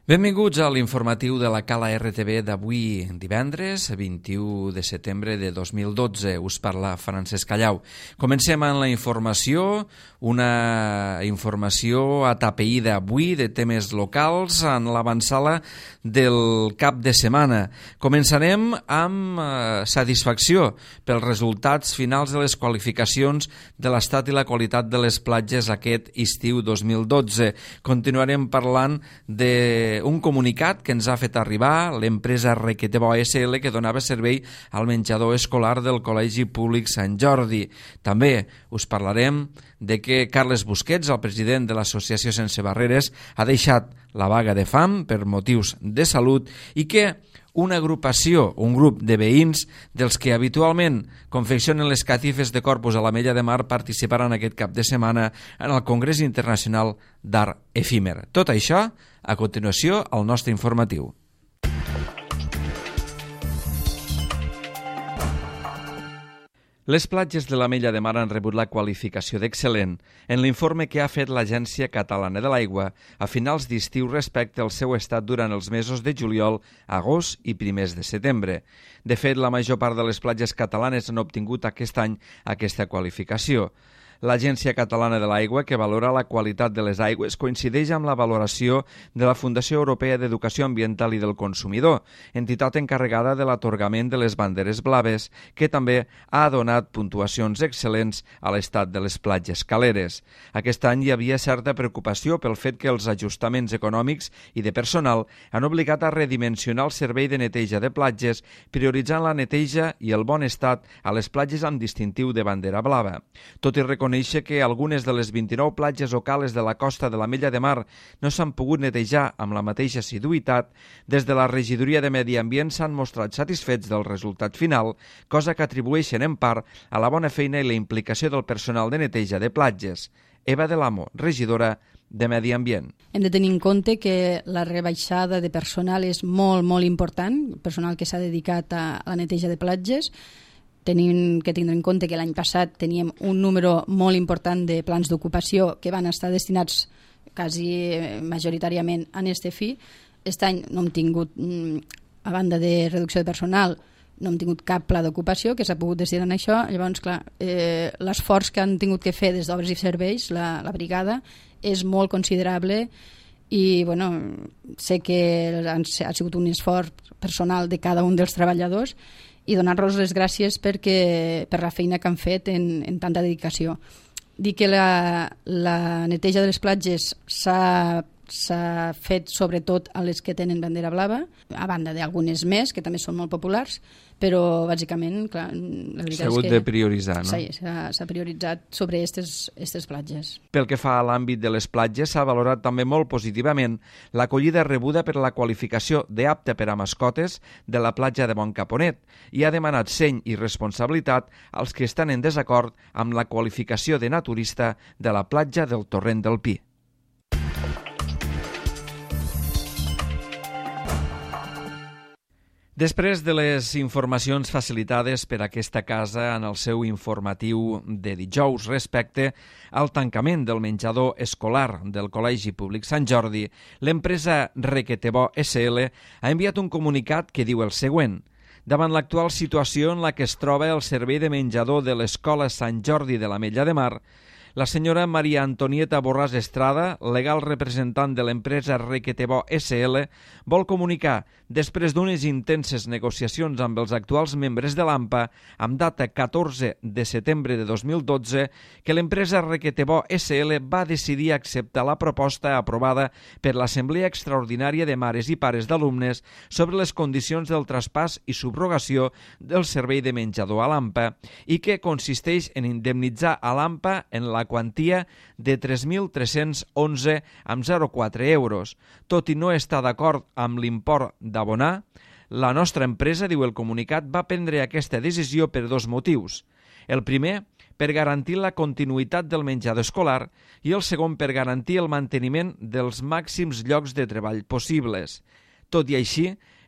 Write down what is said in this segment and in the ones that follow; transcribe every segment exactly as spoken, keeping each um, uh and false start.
Benvinguts a l'informatiu de la Cala R T V d'avui divendres, vint-i-u de setembre de dos mil dotze. Us parla Francesc Callau. Comencem amb la informació, una informació atapeïda avui de temes locals en l'avançada del cap de setmana. Començarem amb eh, satisfacció pels resultats finals de les qualificacions de l'estat i la qualitat de les platges aquest estiu dos mil dotze. Continuarem parlant de un comunicat que ens ha fet arribar l'empresa Requetebó S L que donava servei al menjador escolar del Col·legi Públic Sant Jordi. També us parlarem de que Carles Busquets, el president de l'Associació Sense Barreres, ha deixat la vaga de fam per motius de salut i que una agrupació, un grup de veïns dels que habitualment confeccionen les catifes de Corpus a l'Ametlla de Mar participaran aquest cap de setmana en el Congrés Internacional d'Art Efímer. Tot això, a continuació, al nostre informatiu. Les platges de l'Ametlla de Mar han rebut la qualificació d'excel·lent en l'informe que ha fet l'Agència Catalana de l'Aigua a finals d'estiu respecte al seu estat durant els mesos de juliol, agost i primers de setembre. De fet, la major part de les platges catalanes han obtingut aquest any aquesta qualificació. L'Agència Catalana de l'Aigua, que valora la qualitat de les aigües, coincideix amb la valoració de la Fundació Europea d'Educació Ambiental i del Consumidor, entitat encarregada de l'atorgament de les banderes blaves, que també ha donat puntuacions excel·lents a l'estat de les platges caleres. Aquest any hi havia certa preocupació pel fet que els ajustaments econòmics i de personal han obligat a redimensionar el servei de neteja de platges, prioritzant la neteja i el bon estat a les platges amb distintiu de bandera blava. Tot i reconèixer que algunes de les vint-i-nou platges o cales de la costa de l'Ametlla de Mar no s'han pogut netejar amb la mateixa assiduïtat, des de la Regidoria de Medi Ambient s'han mostrat satisfets del resultat final, cosa que atribueixen en part a la bona feina i la implicació del personal de neteja de platges. Eva de l'Amo, regidora de Medi Ambient. Hem de tenir en compte que la rebaixada de personal és molt, molt important, personal que s'ha dedicat a la neteja de platges. Tenim que tindre en compte que l'any passat teníem un número molt important de plans d'ocupació que van estar destinats quasi majoritàriament a este fi. Aquest any no hem tingut, a banda de reducció de personal, no hem tingut cap pla d'ocupació que s'ha pogut destinar a això. Llavors, clar, eh, l'esforç que han tingut que fer des d'Obres i Serveis, la, la brigada, és molt considerable i bueno, sé que han, ha sigut un esforç personal de cada un dels treballadors i donar-los les gràcies perquè, per la feina que han fet en, en tanta dedicació. Dir que la, la neteja de les platges s'ha s'ha fet sobretot a les que tenen bandera blava, a banda d'algunes més, que també són molt populars, però bàsicament, clar, la veritat s'ha hagut és que de prioritzar, no? Sí, s'ha prioritzat sobre aquestes platges. Pel que fa a l'àmbit de les platges, s'ha valorat també molt positivament l'acollida rebuda per la qualificació d'apte per a mascotes de la platja de Boncaponet i ha demanat seny i responsabilitat als que estan en desacord amb la qualificació de naturista de la platja del Torrent del Pi. Després de les informacions facilitades per aquesta casa en el seu informatiu de dijous respecte al tancament del menjador escolar del Col·legi Públic Sant Jordi, l'empresa Requetebó S L ha enviat un comunicat que diu el següent. Davant l'actual situació en la que es troba el servei de menjador de l'Escola Sant Jordi de l'Ametlla de Mar, la senyora Maria Antonieta Borràs Estrada, legal representant de l'empresa Requetebó S L, vol comunicar, després d'unes intenses negociacions amb els actuals membres de l'AMPA, amb data catorze de setembre de dos mil dotze, que l'empresa Requetebó S L va decidir acceptar la proposta aprovada per l'Assemblea Extraordinària de Mares i Pares d'Alumnes sobre les condicions del traspàs i subrogació del servei de menjador a l'AMPA i que consisteix en indemnitzar a l'AMPA en la quantia de tres mil tres-cents onze coma zero quatre euros. Tot i no estar d'acord amb l'import d'abonar, la nostra empresa, diu el comunicat, va prendre aquesta decisió per dos motius. El primer, per garantir la continuïtat del menjador escolar i el segon, per garantir el manteniment dels màxims llocs de treball possibles. Tot i així,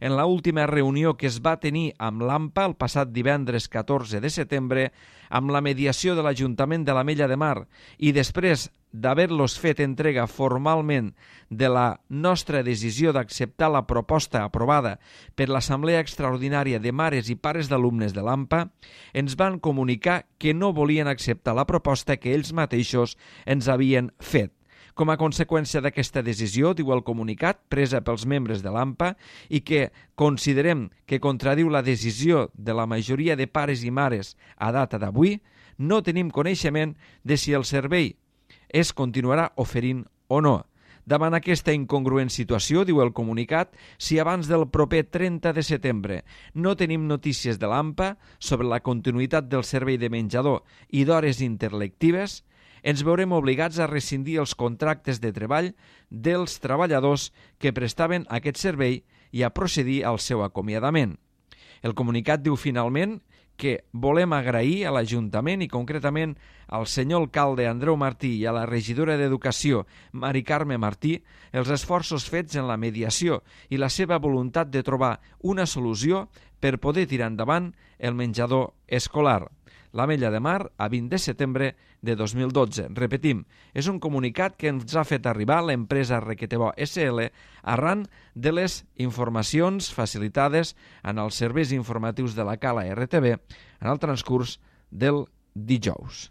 en la última reunió que es va tenir amb l'AMPA el passat divendres catorze de setembre amb la mediació de l'Ajuntament de l'Ametlla de Mar i després d'haver-los fet entrega formalment de la nostra decisió d'acceptar la proposta aprovada per l'Assemblea Extraordinària de Mares i Pares d'Alumnes de l'AMPA, ens van comunicar que no volien acceptar la proposta que ells mateixos ens havien fet. Com a conseqüència d'aquesta decisió, diu el comunicat, presa pels membres de l'AMPA i que considerem que contradiu la decisió de la majoria de pares i mares a data d'avui, no tenim coneixement de si el servei es continuarà oferint o no. Davant aquesta incongruent situació, diu el comunicat, si abans del proper trenta de setembre no tenim notícies de l'AMPA sobre la continuïtat del servei de menjador i d'hores interlectives, ens veurem obligats a rescindir els contractes de treball dels treballadors que prestaven aquest servei i a procedir al seu acomiadament. El comunicat diu finalment que volem agrair a l'Ajuntament i concretament al senyor alcalde Andreu Martí i a la regidora d'Educació Mari Carme Martí els esforços fets en la mediació i la seva voluntat de trobar una solució per poder tirar endavant el menjador escolar. L'Ametlla de Mar, a vint de setembre de dos mil dotze. Repetim, és un comunicat que ens ha fet arribar l'empresa Requetebó S L arran de les informacions facilitades en els serveis informatius de la Cala R T V en el transcurs del dijous.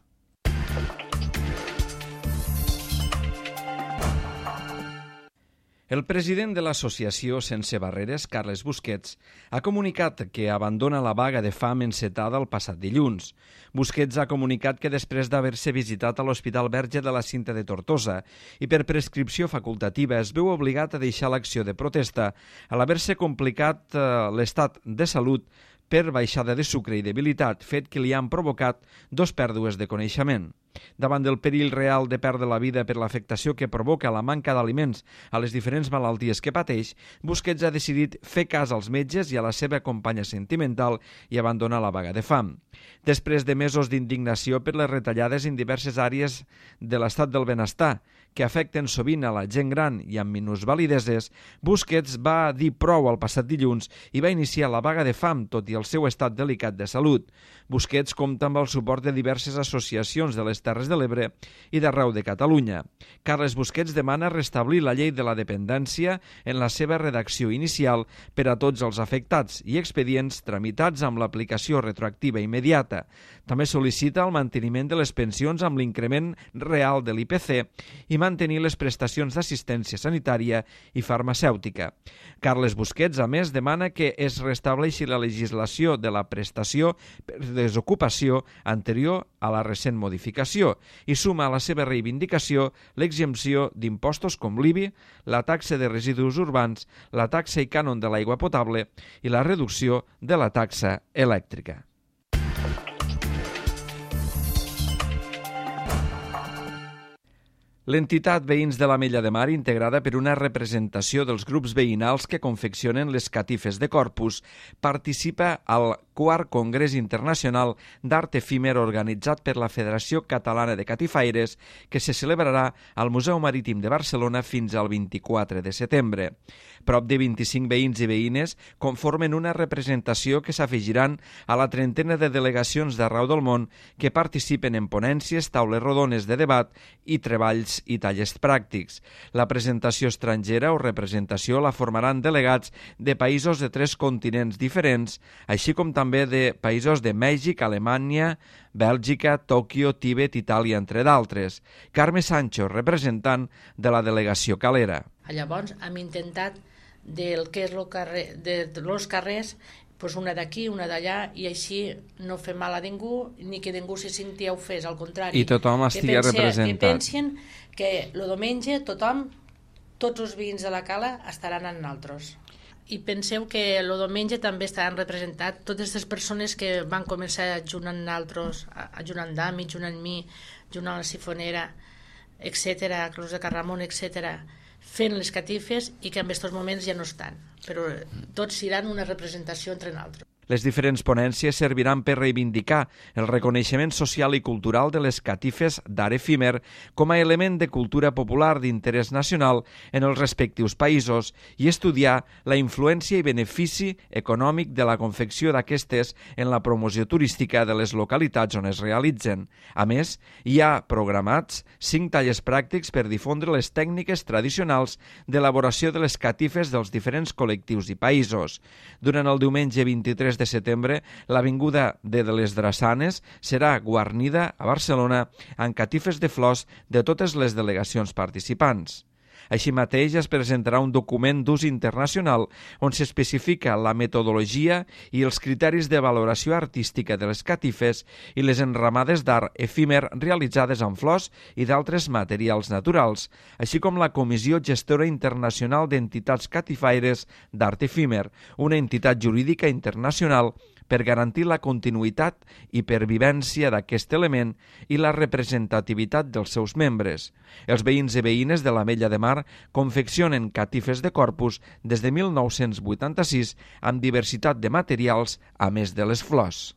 El president de l'associació Sense Barreres, Carles Busquets, ha comunicat que abandona la vaga de fam encetada el passat dilluns. Busquets ha comunicat que després d'haver-se visitat a l'Hospital Verge de la Cinta de Tortosa i per prescripció facultativa es veu obligat a deixar l'acció de protesta a l'haver-se complicat eh, l'estat de salut per baixada de sucre i debilitat, fet que li han provocat dos pèrdues de coneixement. Davant del perill real de perdre la vida per l'afectació que provoca la manca d'aliments a les diferents malalties que pateix, Busquets ha decidit fer cas als metges i a la seva companya sentimental i abandonar la vaga de fam. Després de mesos d'indignació per les retallades en diverses àrees de l'estat del benestar, que afecten sovint a la gent gran i amb minusvalideses, Busquets va dir prou el passat dilluns i va iniciar la vaga de fam, tot i el seu estat delicat de salut. Busquets compta amb el suport de diverses associacions de les Terres de l'Ebre i d'arreu de Catalunya. Carles Busquets demana restablir la llei de la dependència en la seva redacció inicial per a tots els afectats i expedients tramitats amb l'aplicació retroactiva immediata. També sol·licita el manteniment de les pensions amb l'increment real de l'I P C i mantenir les prestacions d'assistència sanitària i farmacèutica. Carles Busquets, a més, demana que es restableixi la legislació de la prestació per desocupació anterior a la recent modificació i suma a la seva reivindicació l'exempció d'impostos com l'I B I, la taxa de residus urbans, la taxa i cànon de l'aigua potable i la reducció de la taxa elèctrica. L'entitat Veïns de l'Ametlla de Mar, integrada per una representació dels grups veïnals que confeccionen les catifes de Corpus, participa al quart Congrés Internacional d'Art Efímer organitzat per la Federació Catalana de Catifaires, que se celebrarà al Museu Marítim de Barcelona fins al vint-i-quatre de setembre. Prop de vint-i-cinc veïns i veïnes conformen una representació que s'afegiran a la trentena de delegacions d'arreu del món que participen en ponències, taules rodones de debat i treballs i tallers pràctics. La presentació estrangera o representació la formaran delegats de països de tres continents diferents, així com també de països de Mèxic, Alemanya, Bèlgica, Tòquio, Tíbet, Itàlia, entre d'altres. Carme Sancho, representant de la delegació calera. Llavors hem intentat del que és el carrer, de los carrers, pues una d'aquí, una d'allà, i així no fer mal a ningú, ni que ningú se senti ofès, al contrari. I tothom estigui representat. Que pensin que el diumenge tothom, tots els veïns de la cala estaran en nosaltres. I penseu que el diumenge també estaran representats totes les persones que van començar ajunant nosaltres, ajunant d'Ami, ajunant mi, ajunant la Sifonera, etcètera, Cruz de Carramon, etcètera, fent les catifes i que en aquests moments ja no estan, però tots seran una representació entre nosaltres. Les diferents ponències serviran per reivindicar el reconeixement social i cultural de les catifes d'art efímer com a element de cultura popular d'interès nacional en els respectius països i estudiar la influència i benefici econòmic de la confecció d'aquestes en la promoció turística de les localitats on es realitzen. A més, hi ha programats cinc tallers pràctics per difondre les tècniques tradicionals d'elaboració de les catifes dels diferents col·lectius i països. Durant el diumenge vint-i-tres de setembre, l'avinguda de les Drassanes serà guarnida a Barcelona amb catifes de flors de totes les delegacions participants. Així mateix es presentarà un document d'ús internacional on s'especifica la metodologia i els criteris de valoració artística de les catifes i les enramades d'art efímer realitzades amb flors i d'altres materials naturals, així com la Comissió Gestora Internacional d'Entitats Catifaires d'Art Efímer, una entitat jurídica internacional per garantir la continuïtat i pervivència d'aquest element i la representativitat dels seus membres. Els veïns i veïnes de l'Ametlla de Mar confeccionen catifes de corpus des de mil nou-cents vuitanta-sis amb diversitat de materials a més de les flors.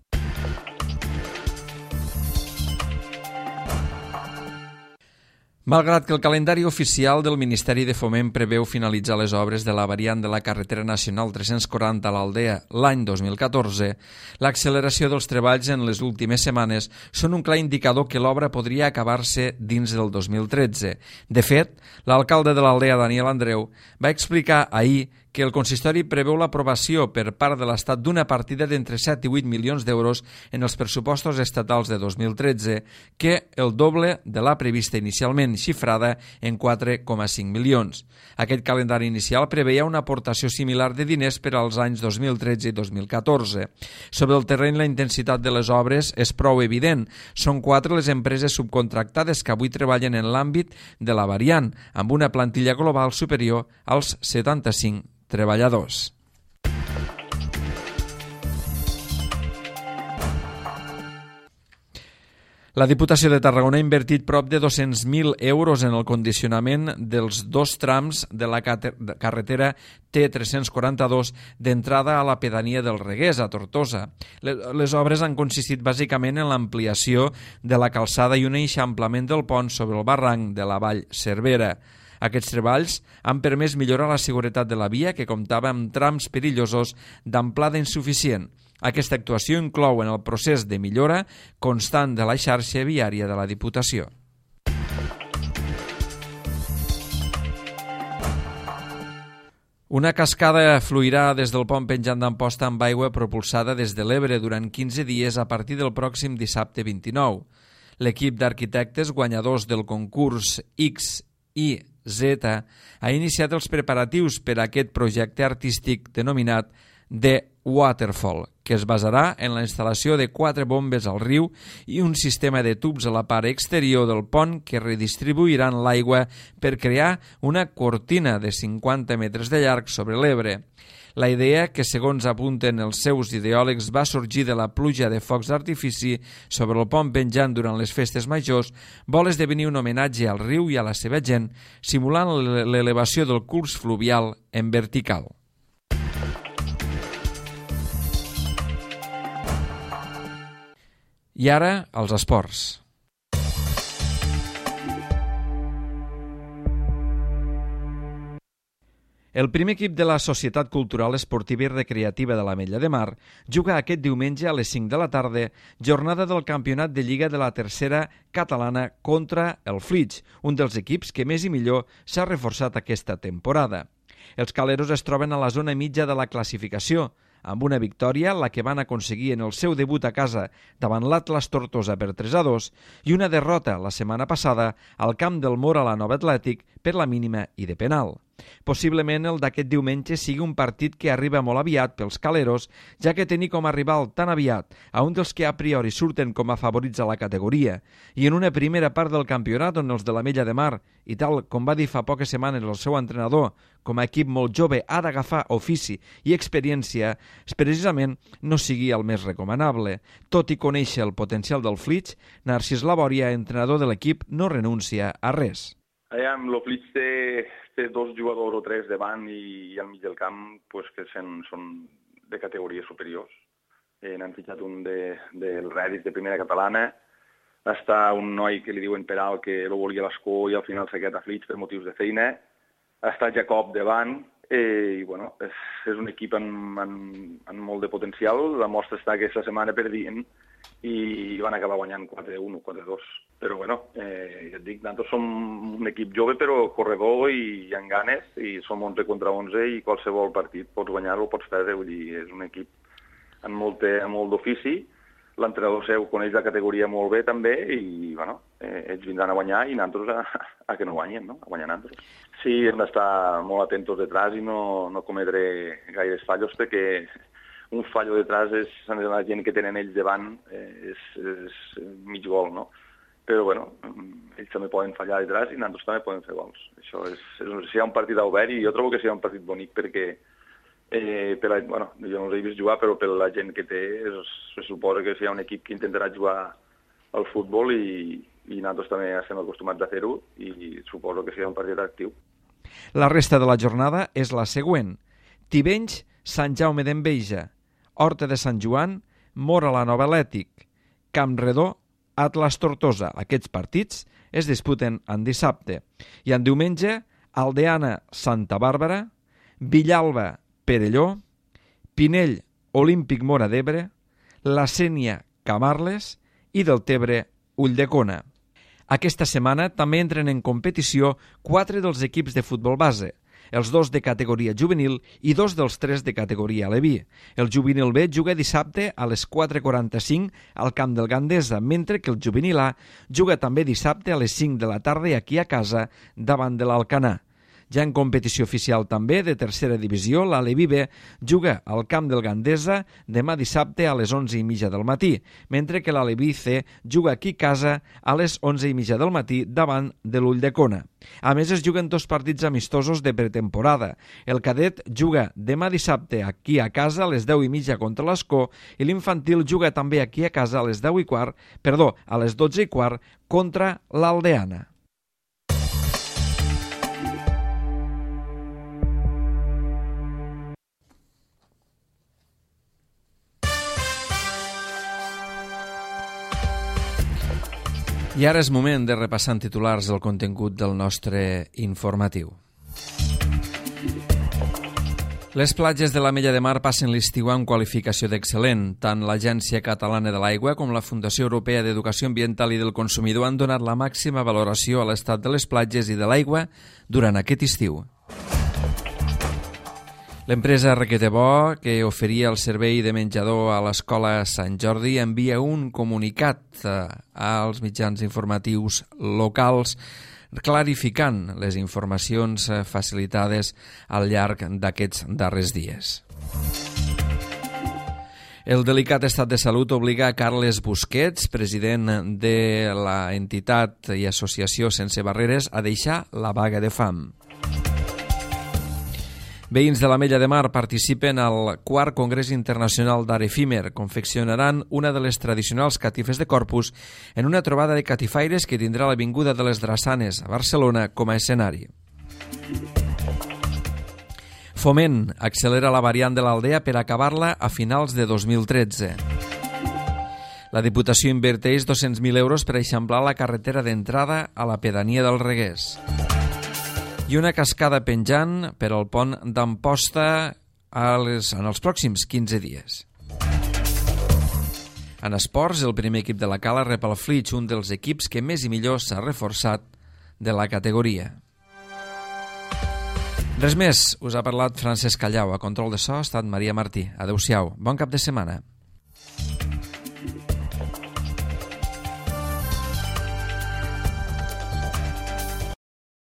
Malgrat que el calendari oficial del Ministeri de Foment preveu finalitzar les obres de la variant de la carretera nacional tres-cents quaranta a l'Aldea l'any dos mil catorze, l'acceleració dels treballs en les últimes setmanes són un clar indicador que l'obra podria acabar-se dins del dos mil tretze. De fet, l'alcalde de l'Aldea, Daniel Andreu, va explicar ahir que el consistori preveu l'aprovació per part de l'Estat d'una partida d'entre set i vuit milions d'euros en els pressupostos estatals de dos mil tretze, que el doble de la prevista inicialment, xifrada en quatre coma cinc milions. Aquest calendari inicial preveia una aportació similar de diners per als anys dos mil tretze i dos mil catorze. Sobre el terreny, la intensitat de les obres és prou evident. Són quatre les empreses subcontractades que avui treballen en l'àmbit de la variant, amb una plantilla global superior als setanta-cinc treballadors. La Diputació de Tarragona ha invertit prop de dos-cents mil euros en el condicionament dels dos trams de la carretera T tres-cents quaranta-dos d'entrada a la pedania del Regués, a Tortosa. Les obres han consistit bàsicament en l'ampliació de la calçada i un eixamplament del pont sobre el barranc de la Vall Cervera. Aquests treballs han permès millorar la seguretat de la via, que comptava amb trams perillosos d'amplada insuficient. Aquesta actuació inclou en el procés de millora constant de la xarxa viària de la Diputació. Una cascada fluirà des del pont penjant d'Amposta amb aigua propulsada des de l'Ebre durant quinze dies a partir del pròxim dissabte vint-i-nou. L'equip d'arquitectes guanyadors del concurs X I Z ha iniciat els preparatius per a aquest projecte artístic denominat The Waterfall, que es basarà en la instal·lació de quatre bombes al riu i un sistema de tubs a la part exterior del pont que redistribuiran l'aigua per crear una cortina de cinquanta metres de llarg sobre l'Ebre. La idea, que segons apunten els seus ideòlegs va sorgir de la pluja de focs d'artifici sobre el pont penjant durant les festes majors, vol esdevenir un homenatge al riu i a la seva gent, simulant l'elevació del curs fluvial en vertical. I ara, els esports. El primer equip de la Societat Cultural Esportiva i Recreativa de l'Ametlla de Mar juga aquest diumenge a les cinc de la tarda, jornada del campionat de Lliga de la Tercera Catalana contra el Flix, un dels equips que més i millor s'ha reforçat aquesta temporada. Els caleros es troben a la zona mitja de la classificació, amb una victòria, la que van aconseguir en el seu debut a casa davant l'Atlas Tortosa per tres a dos, i una derrota la setmana passada al camp del Mora a la Nova Atlètic per la mínima i de penal. Possiblement el d'aquest diumenge sigui un partit que arriba molt aviat pels caleros, ja que tenir com a rival tan aviat a un dels que a priori surten com a favorits a la categoria, i en una primera part del campionat on els de l'Ametlla de Mar, i tal com va dir fa poques setmanes el seu entrenador, com a equip molt jove ha d'agafar ofici i experiència, precisament no sigui el més recomanable. Tot i conèixer el potencial del Flix, Narcís Labòria, entrenador de l'equip, no renuncia a res. Allà amb el Flix té, té dos jugadors o tres davant i, i al mig del camp pues, que sen, són de categories superiors. Eh, N'han fitxat un de, del Reddit de primera catalana, està un noi que li diuen Peral que el volia a l'escó i al final s'ha quedat a Flix per motius de feina, està Jacob davant, eh, i bueno, és, és un equip amb, amb, amb molt de potencial. La mostra està aquesta setmana perdient i van acabar guanyant quatre a u, quatre a dos. Però bueno, eh, ja et dic, nosaltres som un equip jove però corredor i amb ganes, i som onze contra onze i qualsevol partit pots guanyar-lo o pots perdre, vull dir, és un equip amb molt, amb molt d'ofici. L'entrenador seu coneix la categoria molt bé també i bueno, eh, ells vindran a guanyar i nosaltres a, a que no guanyen, no? A guanyar nosaltres. Sí, hem d'estar molt atentos detrás i no, no cometre gaires fallos, perquè un fallo detrás és la gent que tenen ells davant, eh, és, és mig gol, no? Però bueno, ells també poden fallar detrás i nosaltres també podem fer gols. Això és, és si hi ha un partit obert, i jo trobo que serà un partit bonic perquè Eh, per la, bueno, jo no els he vist jugar, però per la gent que té es, se suposa que si hi ha un equip que intentarà jugar al futbol i, i nosaltres també estem acostumats a fer-ho i suposo que serà un partit actiu. La resta de la jornada és la següent. Tivenys, Sant Jaume d'Enveja, Horta de Sant Joan, Móra la Nova Atlètic, Campredó, Atlas Tortosa. Aquests partits es disputen en dissabte. I en diumenge, Aldeana, Santa Bàrbara, Villalba, Perelló, Pinell, Olímpic Móra d'Ebre, La Sénia, Camarles i Deltebre, Ulldecona. Aquesta setmana també entren en competició quatre dels equips de futbol base, els dos de categoria juvenil i dos dels tres de categoria aleví. El juvenil B juga dissabte a les quatre quaranta-cinc al camp del Gandesa, mentre que el juvenil A juga també dissabte a les cinc de la tarda aquí a casa davant de l'Alcanar. Ja en competició oficial també de tercera divisió, l'Aleví B juga al camp del Gandesa demà dissabte a les onze i mitja del matí, mentre que l'Aleví C juga aquí a casa a les onze i mitja del matí davant de l'Ulldecona. A més, es juguen dos partits amistosos de pretemporada. El cadet juga demà dissabte aquí a casa a les deu i mitja contra l'Escó i l'infantil juga també aquí a casa a les deu i quart, perdó, a les dotze i quart contra l'Aldeana. I ara és moment de repassar en titulars el contingut del nostre informatiu. Les platges de l'Ametlla de Mar passen l'estiu amb qualificació d'excel·lent. Tant l'Agència Catalana de l'Aigua com la Fundació Europea d'Educació Ambiental i del Consumidor han donat la màxima valoració a l'estat de les platges i de l'aigua durant aquest estiu. L'empresa Requete Bo, que oferia el servei de menjador a l'escola Sant Jordi, envia un comunicat als mitjans informatius locals clarificant les informacions facilitades al llarg d'aquests darrers dies. El delicat estat de salut obliga a Carles Busquets, president de la entitat i associació Sense Barreres, a deixar la vaga de fam. Veïns de l'Ametlla de Mar participen al quart Congrés Internacional d'Art Efímer. Confeccionaran una de les tradicionals catifes de Corpus en una trobada de catifaires que tindrà l'Avinguda de les Drassanes a Barcelona com a escenari. Foment accelera la variant de l'Aldea per acabar-la a finals de dos mil tretze. La Diputació inverteix dos-cents mil euros per eixamplar la carretera d'entrada a la pedania del Reguers. I una cascada penjant per al pont d'Amposta a les, en els pròxims quinze dies. En esports, el primer equip de la Cala rep el Flix, un dels equips que més i millor s'ha reforçat de la categoria. Res més, us ha parlat Francesc Callau. A control de so ha estat Maria Martí. Adéu-siau, bon cap de setmana.